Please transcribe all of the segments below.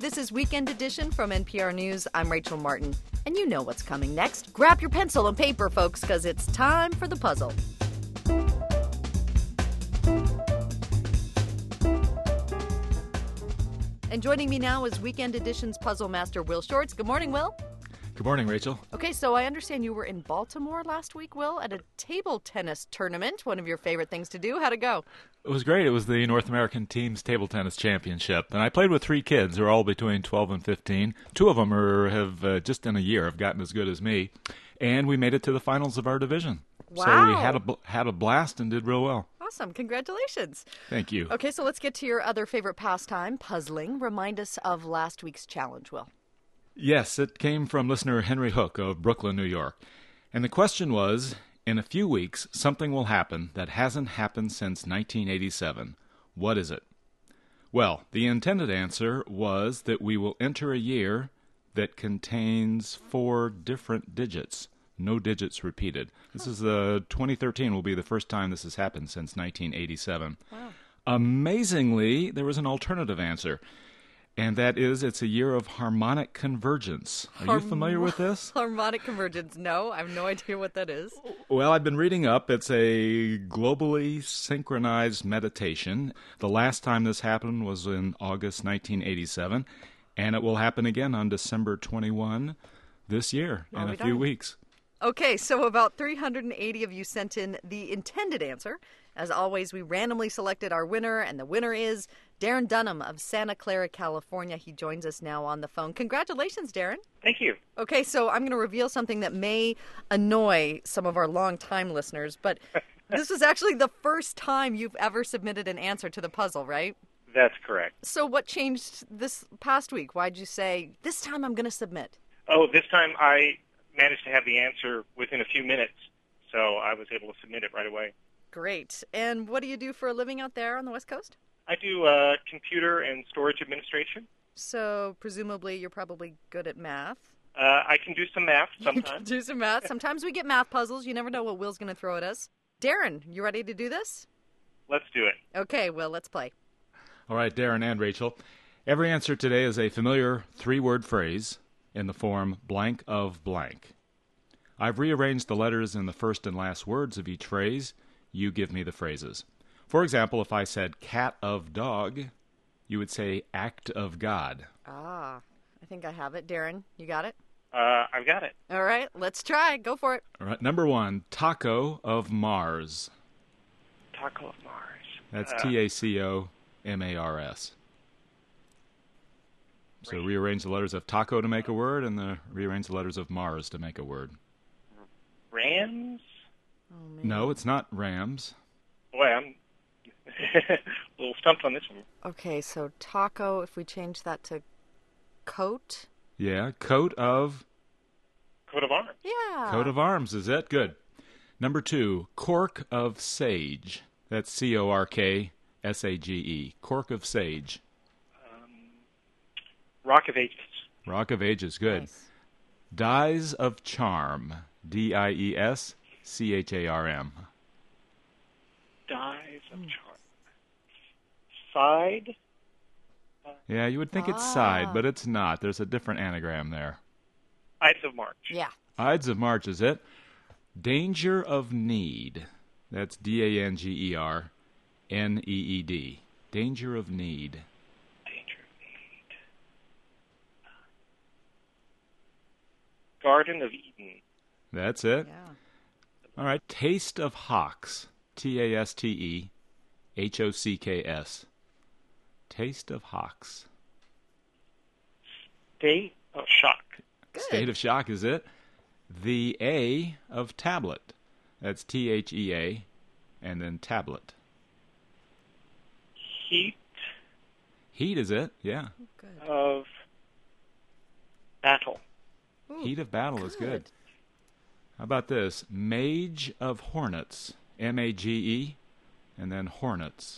This is Weekend Edition from NPR News. I'm Rachel Martin, and you know what's coming next. Grab your pencil and paper, folks, because it's time for the puzzle. And joining me now is Weekend Edition's puzzle master, Will Shorts. Good morning, Will. Good morning, Rachel. Okay, so I understand you were in Baltimore last week, Will, at a table tennis tournament, one of your favorite things to do. How'd it go? It was great. It was the North American Teams Table Tennis Championship, and I played with 3 kids who are all between 12 and 15. 2 of them have just in a year have gotten as good as me, and we made it to the finals of our division. Wow. So we had a blast and did real well. Awesome. Congratulations. Thank you. Okay, so let's get to your other favorite pastime, puzzling. Remind us of last week's challenge, Will. Yes, it came from listener Henry Hook of Brooklyn, New York. And the question was, in a few weeks, something will happen that hasn't happened since 1987. What is it? Well, the intended answer was that we will enter a year that contains 4 different digits. No digits repeated. This is 2013 will be the first time this has happened since 1987. Wow. Amazingly, there was an alternative answer. And that is, it's a year of harmonic convergence. Are you familiar with this? Harmonic convergence. No, I have no idea what that is. Well, I've been reading up. It's a globally synchronized meditation. The last time this happened was in August 1987, and it will happen again on December 21 this year in a few weeks. Okay, so about 380 of you sent in the intended answer. As always, we randomly selected our winner, and the winner is Darren Dunham of Santa Clara, California. He joins us now on the phone. Congratulations, Darren. Thank you. Okay, so I'm going to reveal something that may annoy some of our longtime listeners, but this was actually the first time you've ever submitted an answer to the puzzle, right? That's correct. So what changed this past week? Why'd you say, this time I'm going to submit? Oh, this time I managed to have the answer within a few minutes, so I was able to submit it right away. Great. And what do you do for a living out there on the West Coast? I do computer and storage administration. So presumably you're probably good at math. I can do some math You can sometimes. do some math. Sometimes we get math puzzles. You never know what Will's going to throw at us. Darren, you ready to do this? Let's do it. Okay, Will, let's play. All right, Darren and Rachel. Every answer today is a familiar 3-word phrase in the form blank of blank. I've rearranged the letters in the first and last words of each phrase. You give me the phrases. For example, if I said cat of dog, you would say act of God. Ah, I think I have it. Darren, you got it? I've got it. All right, let's try. Go for it. All right, number 1, taco of Mars. Taco of Mars. That's T-A-C-O-M-A-R-S. So rearrange the letters of taco to make a word, and rearrange the letters of Mars to make a word. Rams? Oh, man. No, it's not Rams. Boy, I'm a little stumped on this one. Okay, so taco, if we change that to coat. Yeah, coat of Arms. Yeah. Coat of arms, is it? Good. Number 2, cork of sage. That's C-O-R-K-S-A-G-E. Cork of sage. Rock of Ages. Rock of Ages, good. Nice. Dies of charm. D-I-E-S-C-H-A-R-M. Dies of Charm. Side? Yeah, you would think it's side, but it's not. There's a different anagram there. Ides of March. Yeah. Ides of March, is it? Danger of need. That's D-A-N-G-E-R-N-E-E-D. Danger of need. Danger of Need. Garden of Eden. That's it. Yeah. All right. Taste of Hocks. T-A-S-T-E-H-O-C-K-S. Taste of Hocks. State of Shock. Good. State of shock, is it? The A of tablet. That's T-H-E-A, and then tablet. Heat Heat, is it? Yeah. Good. of Battle. Ooh, Heat of battle is good. How about this? Mage of Hornets. M-A-G-E, and then Hornets.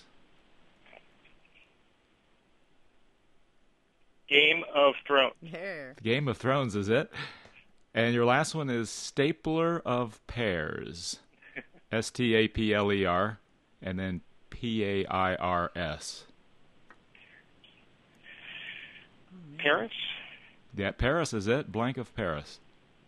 Game of Thrones. There. Game of Thrones, is it? And your last one is Stapler of Pears. S-T-A-P-L-E-R, and then P-A-I-R-S. Paris? Yeah, Paris is it. Blank of Paris.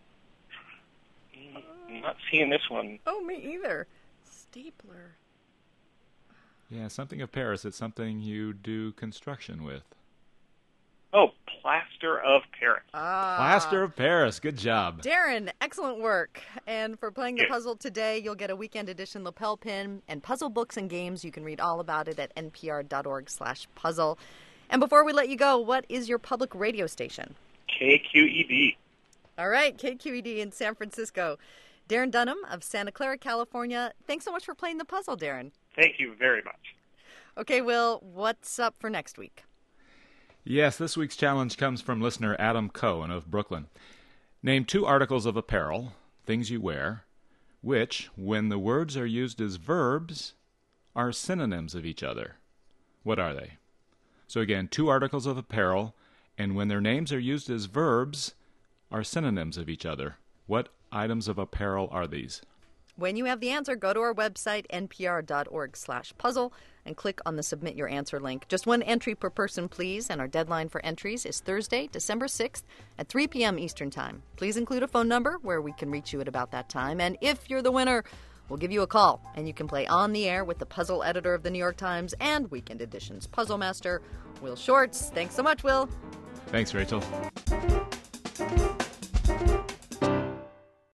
I'm not seeing this one. Oh, me either. Stapler. Yeah, something of Paris. It's something you do construction with. Oh, Plaster of Paris. Plaster of Paris. Good job. Darren, excellent work. And for playing the puzzle today, you'll get a weekend edition lapel pin and puzzle books and games. You can read all about it at npr.org/puzzle. And before we let you go, what is your public radio station? KQED. All right, KQED in San Francisco. Darren Dunham of Santa Clara, California. Thanks so much for playing the puzzle, Darren. Thank you very much. Okay, Will, what's up for next week? Yes, this week's challenge comes from listener Adam Cohen of Brooklyn. Name 2 articles of apparel, things you wear, which, when the words are used as verbs, are synonyms of each other. What are they? So again, 2 articles of apparel, and when their names are used as verbs, are synonyms of each other. What items of apparel are these? When you have the answer, go to our website, npr.org/puzzle, and click on the Submit Your Answer link. Just 1 entry per person, please, and our deadline for entries is Thursday, December 6th at 3 p.m. Eastern Time. Please include a phone number where we can reach you at about that time, and if you're the winner, we'll give you a call, and you can play on the air with the puzzle editor of the New York Times and Weekend Edition's puzzle master, Will Shortz. Thanks so much, Will. Thanks, Rachel.